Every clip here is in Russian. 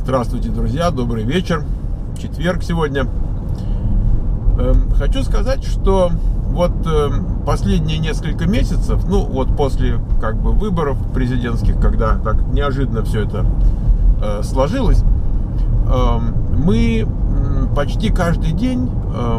Здравствуйте, друзья, добрый вечер. Четверг сегодня. Хочу сказать, что вот последние несколько месяцев, ну вот после выборов президентских, когда так неожиданно все это сложилось, мы почти каждый день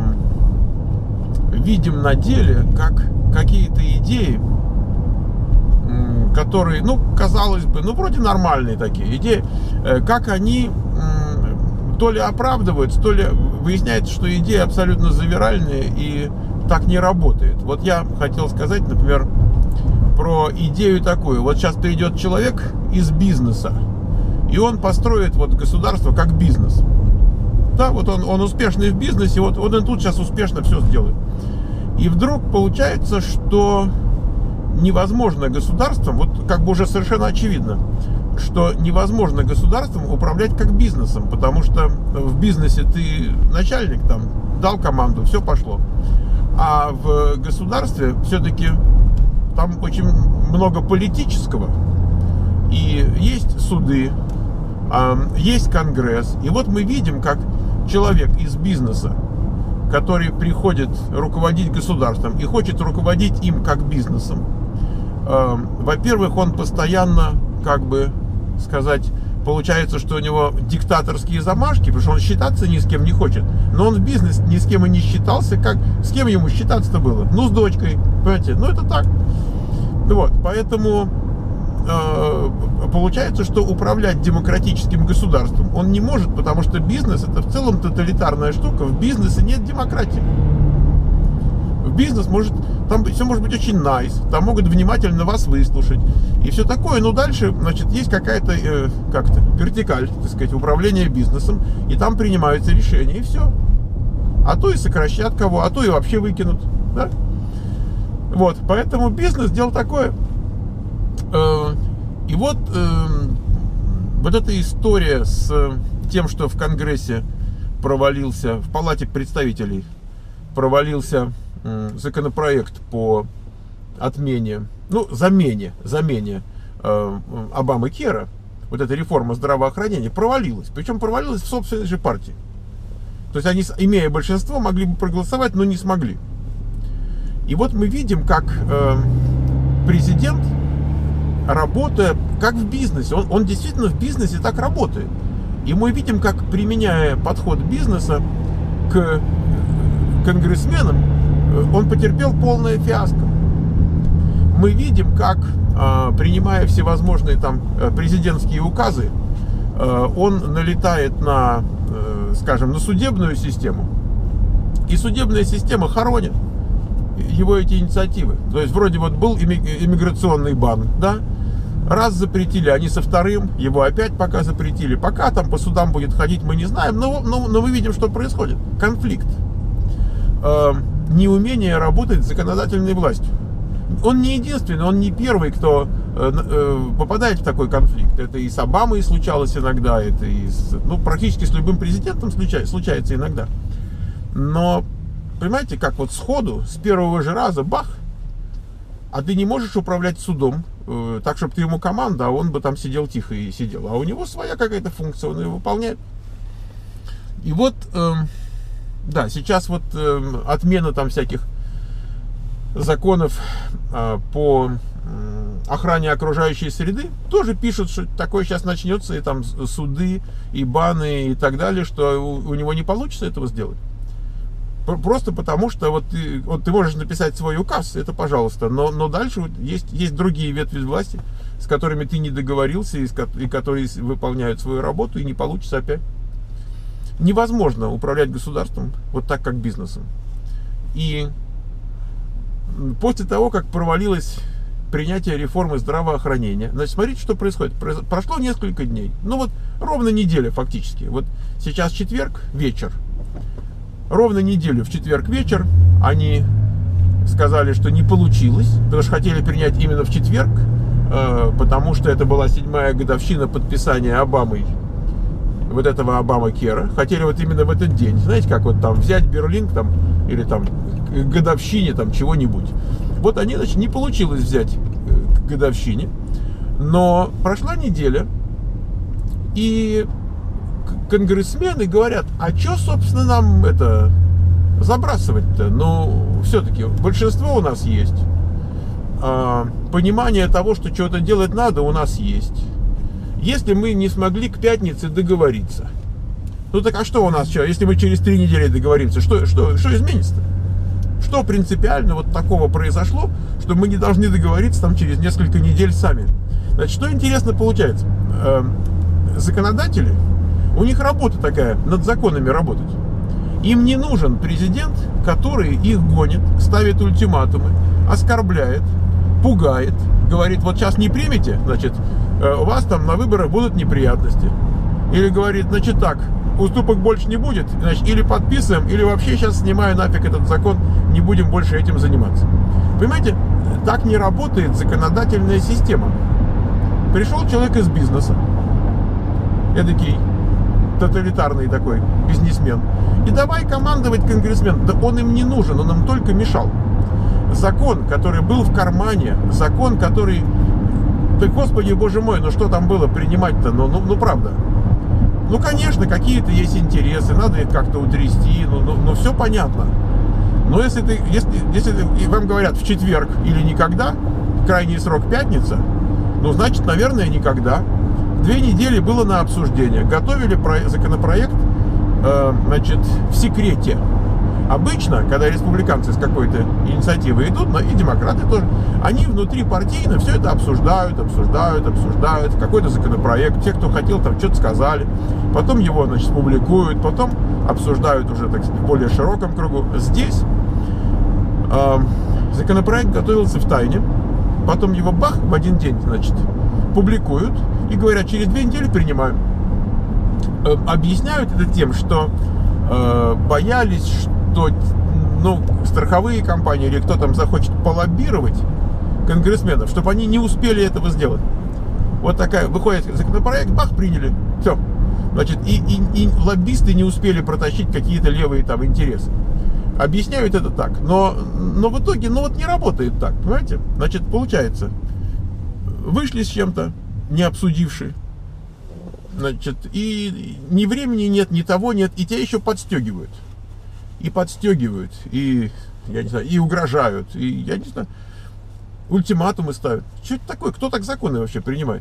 видим на деле, как какие-то идеи, которые, казалось бы, вроде нормальные такие идеи, как они то ли оправдываются, то ли выясняется, что идеи абсолютно завиральные и так не работает. Вот я хотел сказать, например, про идею такую. Вот сейчас придет человек из бизнеса, и он построит государство как бизнес. Да, вот он успешный в бизнесе, вот он тут сейчас успешно все сделает. И вдруг получается, что невозможно государством, уже совершенно очевидно, что невозможно государством управлять как бизнесом, потому что в бизнесе ты начальник, дал команду, все пошло. А в государстве все-таки там очень много политического, и есть суды, есть конгресс. И вот мы видим, как человек из бизнеса, который приходит руководить государством и хочет руководить им как бизнесом, во-первых, он постоянно, получается, что у него диктаторские замашки, потому что он считаться ни с кем не хочет. Но он в бизнес ни с кем и не считался. С кем ему считаться-то было? С дочкой, понимаете? Это так. Вот, поэтому получается, что управлять демократическим государством он не может, потому что бизнес — это в целом тоталитарная штука. В бизнесе нет демократии. В бизнес там все может быть очень nice, там могут внимательно вас выслушать и все такое, но дальше, есть какая-то вертикаль, управления бизнесом, и там принимаются решения, и все. А то и сократят кого, а то и вообще выкинут, да? Вот, поэтому бизнес — дело такое. И вот эта история с тем, что в Конгрессе провалился, в Палате представителей провалился законопроект по отмене, замене Обамакера, вот эта реформа здравоохранения провалилась. Причем провалилась в собственной же партии. То есть они, имея большинство, могли бы проголосовать, но не смогли. И вот мы видим, как президент, работая как в бизнесе, он действительно в бизнесе так работает. И мы видим, как, применяя подход бизнеса к конгрессменам, он потерпел полное фиаско. Мы видим, как, принимая всевозможные президентские указы, он налетает на судебную систему, и судебная система хоронит его эти инициативы. То есть вроде был иммиграционный бан, да? Раз запретили, они со вторым его опять пока запретили. Пока по судам будет ходить, мы не знаем, но мы видим, что происходит. Конфликт. Неумение работать с законодательной властью. Он не единственный, он не первый, кто попадает в такой конфликт. Это и с Обамой случалось иногда, это и практически с любым президентом случается иногда. Но, понимаете, как сходу, с первого же раза, бах, а ты не можешь управлять судом так, чтобы ты ему команда, а он бы сидел тихо и сидел. А у него своя какая-то функция, он ее выполняет. И вот... Да, сейчас отмена всяких законов по охране окружающей среды тоже пишут, что такое сейчас начнется, и суды, и баны, и так далее, что у него не получится этого сделать. Просто потому, что ты можешь написать свой указ, это пожалуйста, но дальше есть другие ветви власти, с которыми ты не договорился, и которые выполняют свою работу, и не получится опять. Невозможно управлять государством так, как бизнесом. И после того, как провалилось принятие реформы здравоохранения, смотрите, что происходит. Прошло несколько дней. Ровно неделя фактически. Сейчас четверг вечер. Ровно неделю в четверг вечер они сказали, что не получилось, потому что хотели принять именно в четверг, потому что это была 7-я годовщина подписания Обамой этого Обамакера. Хотели именно в этот день, знаете, как взять Берлин или к годовщине чего-нибудь. Они, не получилось взять к годовщине, но прошла неделя, и конгрессмены говорят, а что, собственно, нам это забрасывать-то? Ну, все-таки большинство у нас есть. Понимание того, что что-то делать надо, у нас есть. Если мы не смогли к пятнице договориться, ну так а что у нас, если мы через 3 недели договоримся, что изменится-то? Что принципиально вот такого произошло, что мы не должны договориться там через несколько недель сами? Значит, что интересно получается? Законодатели, у них работа такая, над законами работать. Им не нужен президент, который их гонит, ставит ультиматумы, оскорбляет, пугает, говорит, вот сейчас не примете, значит, у вас там на выборах будут неприятности. Или говорит, значит так, уступок больше не будет, значит, или подписываем, или вообще сейчас снимаю нафиг этот закон, не будем больше этим заниматься. Понимаете, так не работает законодательная система. Пришел человек из бизнеса, эдакий тоталитарный такой бизнесмен, и давай командовать конгрессмен. Да он им не нужен, он им только мешал. Закон, который был в кармане, закон, который... Да, Господи, Боже мой, ну что там было принимать-то? Ну правда. Ну, конечно, какие-то есть интересы, надо их как-то утрясти, ну все понятно. Но если вам говорят в четверг или никогда, крайний срок пятница, ну, значит, наверное, никогда. 2 недели было на обсуждение. Готовили законопроект, значит, в секрете. Обычно, когда республиканцы с какой-то инициативой идут, и демократы тоже, они внутрипартийно все это обсуждают, какой-то законопроект, те, кто хотел, там что-то сказали, потом его, значит, публикуют, потом обсуждают уже, так сказать, в более широком кругу. Здесь законопроект готовился в тайне, потом его бах, в один день, значит, публикуют и говорят, через 2 недели принимаем. Объясняют это тем, что боялись, что страховые компании или кто там захочет полоббировать конгрессменов, чтобы они не успели этого сделать. Вот такая, выходит законопроект, бах, приняли, все. Значит, и лоббисты не успели протащить какие-то левые там интересы. Объясняют это так, но в итоге, вот не работает так, понимаете? Значит, получается, вышли с чем-то, не обсудивши, значит, и ни времени нет, ни того нет, и тебя еще подстегивают. И подстегивают, и, я не знаю, и угрожают, и, я не знаю, ультиматумы ставят. Что это такое? Кто так законы вообще принимает?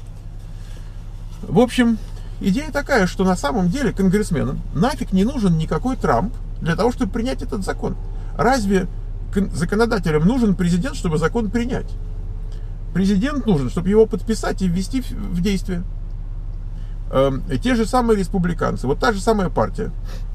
В общем, идея такая, что на самом деле конгрессменам нафиг не нужен никакой Трамп для того, чтобы принять этот закон. Разве законодателям нужен президент, чтобы закон принять? Президент нужен, чтобы его подписать и ввести в действие. Те же самые республиканцы, вот та же самая партия,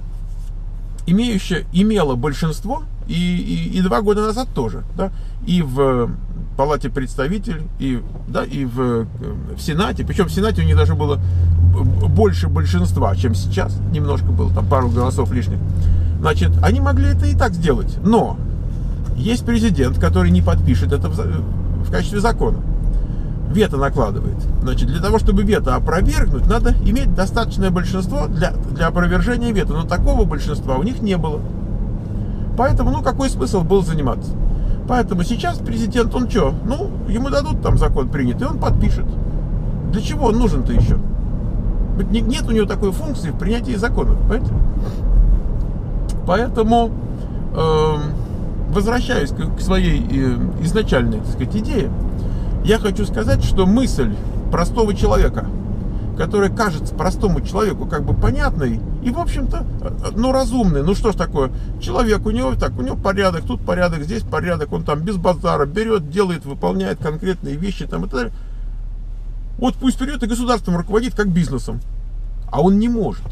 имела большинство и 2 года назад тоже, да, и в Палате представителей, и в Сенате, причем в Сенате у них даже было больше большинства, чем сейчас, немножко было, там пару голосов лишних. Значит, они могли это и так сделать, но есть президент, который не подпишет это в качестве закона, вето накладывает. Значит, для того, чтобы вето опровергнуть, надо иметь достаточное большинство для опровержения вето. Но такого большинства у них не было. Поэтому, какой смысл был заниматься? Поэтому сейчас президент, он что? Ему дадут там закон принят, и он подпишет. Для чего он нужен-то еще? Нет у него такой функции в принятии законов, понимаете? Поэтому, возвращаясь к своей изначальной, так сказать, идее, я хочу сказать, что мысль простого человека, которая кажется простому человеку как бы понятной и, в общем-то, разумной. Что ж такое? Человек, у него порядок, тут порядок, здесь порядок, он там без базара берет, делает, выполняет конкретные вещи там и так далее. Вот пусть вперед и государством руководит как бизнесом. А он не может.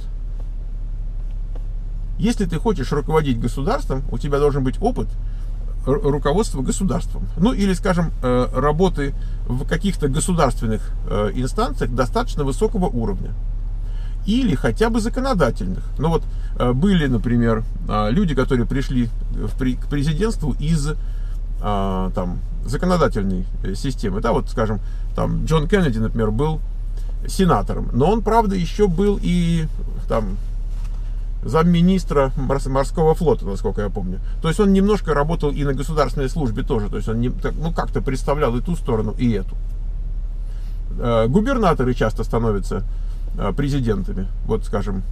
Если ты хочешь руководить государством, у тебя должен быть опыт руководства государством. Или, скажем, работы в каких-то государственных инстанциях достаточно высокого уровня. Или хотя бы законодательных. Были, например, люди, которые пришли к президентству из законодательной системы. Да, скажем, там Джон Кеннеди, например, был сенатором. Но он, правда, еще был и замминистра морского флота, насколько я помню. То есть он немножко работал и на государственной службе тоже. То есть он как-то представлял и ту сторону, и эту. Губернаторы часто становятся президентами. Вот, скажем,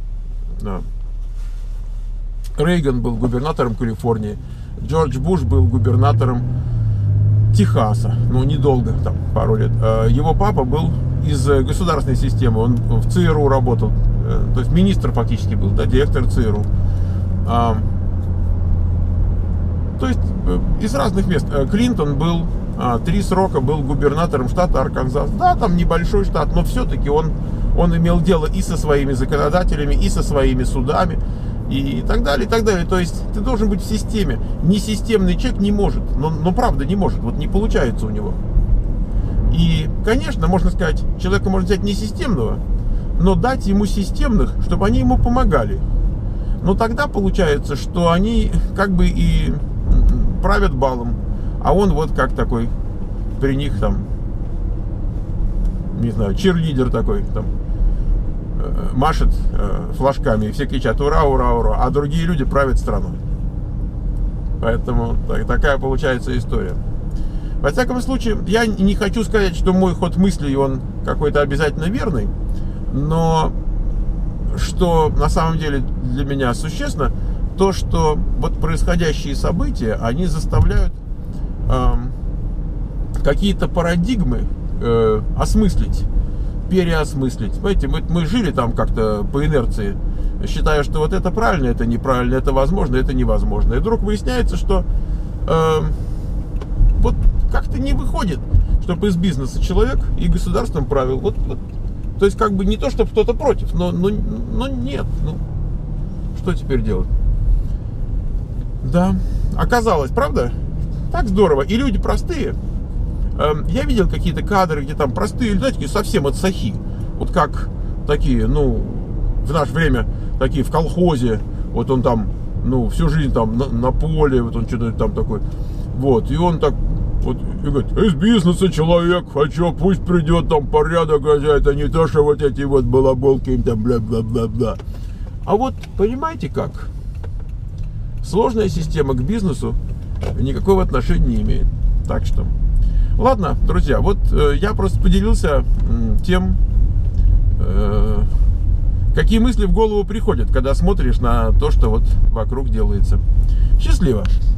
Рейган был губернатором Калифорнии, Джордж Буш был губернатором Техаса, ну, недолго, там, пару лет. Его папа был из государственной системы, он в ЦРУ работал, то есть министр фактически был, да, директор ЦРУ. То есть из разных мест. Клинтон был 3 срока, был губернатором штата Арканзас. Да, там небольшой штат, но все-таки он имел дело и со своими законодателями, и со своими судами, и так далее, и так далее. То есть ты должен быть в системе. Несистемный человек не может, но правда не может, вот не получается у него. И, конечно, можно сказать, человека можно взять несистемного, но дать ему системных, чтобы они ему помогали. Но тогда получается, что они как бы и правят балом, а он вот как такой при них там, не знаю, чирлидер такой там, машет флажками, и все кричат ура, ура, ура, а другие люди правят страной. Поэтому такая получается история. Во всяком случае, я не хочу сказать, что мой ход мыслей, он какой-то обязательно верный, но что на самом деле для меня существенно, то, что вот происходящие события, они заставляют какие-то парадигмы осмыслить, переосмыслить. Понимаете, мы жили там как-то по инерции, считая, что вот это правильно, это неправильно, это возможно, это невозможно. И вдруг выясняется, что вот как-то не выходит, чтобы из бизнеса человек и государством правил. Вот. То есть как бы не то, чтобы кто-то против, но нет. Ну, что теперь делать? Да, оказалось, правда? Так здорово. И люди простые. Я видел какие-то кадры, где там простые, знаете, совсем от сахи. Вот как такие, ну, в наше время, такие в колхозе. Вот он там, ну, всю жизнь там на поле, вот он что-то там такой. Вот, и он так вот и говорит, из бизнеса человек, хочу, пусть придет там порядок, это не то, что вот эти вот балаболки им там бла-бла-бла-бла. А вот, понимаете как? Сложная система к бизнесу никакого отношения не имеет. Так что, ладно, друзья, вот я просто поделился тем, какие мысли в голову приходят, когда смотришь на то, что вот вокруг делается. Счастливо!